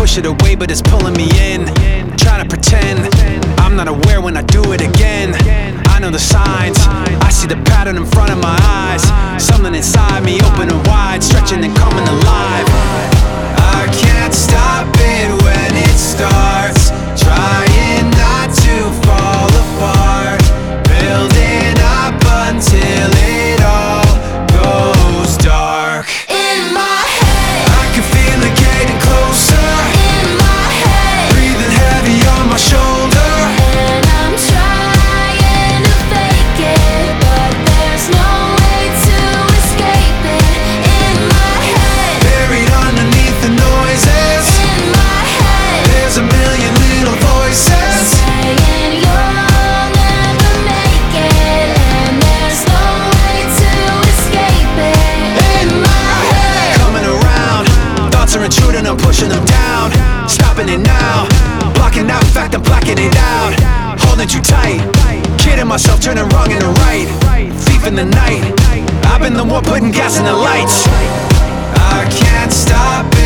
push it away, but it's pulling me in. Trying to pretend I'm not aware when I do it again. I know the signs, I see the pattern in front of my eyes. Something inside me opening wide, stretching and coming alive. I can't stop it when it starts, trying not to fall apart, building up until it all goes dark. In my head, I can feel it getting closer, in my head, breathing heavy on my shoulder. and I'm trying to fake it, but there's no way to escape it. In my head, Buried underneath the noises, in my head, there's a million little voices saying you'll never make it, and there's no way to escape it. In my head, coming around. Thoughts are intruding, I'm pushing them down. Stopping it now, blocking out, in fact I'm blacking it out. Holding too tight, kidding myself, turning wrong into right. Thief in the night, I've been the one putting gas in the lights. I can't stop